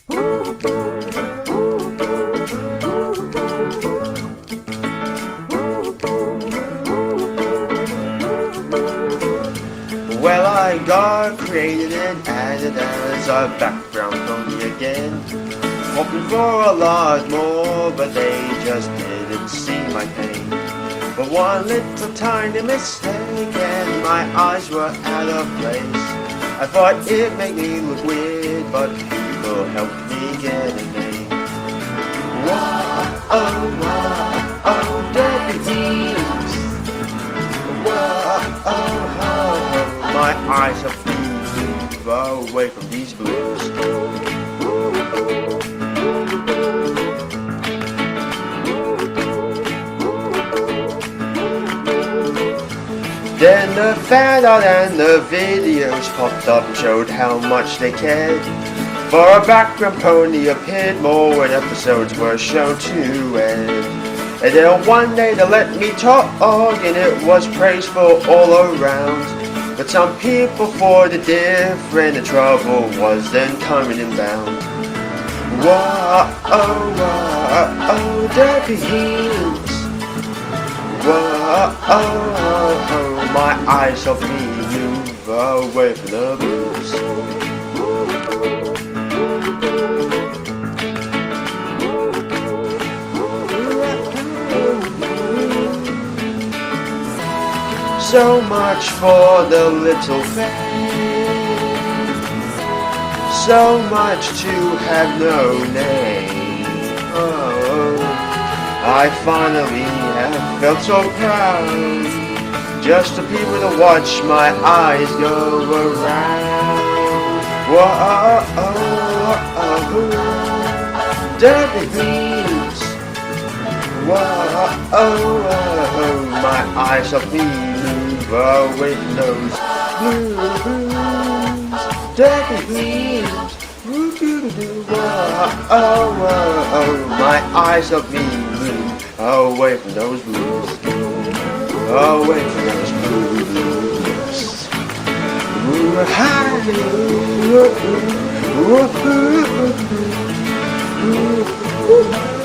Well, I got created and added as a background pony again, hoping for a lot more, but they just didn't see my pain. But one little tiny mistake and my eyes were out of place. I thought it made me look weird, but people helped me get a name. Whoa, oh, deputies. Whoa, oh, my eyes are blue, away from these blues. Then the fan art and the videos popped up and showed how much they cared. For a background pony appeared more when episodes were shown to end. And then one day they let me talk and it was praiseful all around. But some people thought it different and trouble was then coming inbound. Whoa, oh, deputies. Whoa, oh, my eyes help me move away from the blues. So much for the little fame, so much to have no name. Oh, I finally have felt so proud, just to be able to watch my eyes go around. Whoa, deputies. Whoa, my eyes are me. Away from those blues, deputies. Oh, my eyes are beaming. Away from those blues, away from those blues.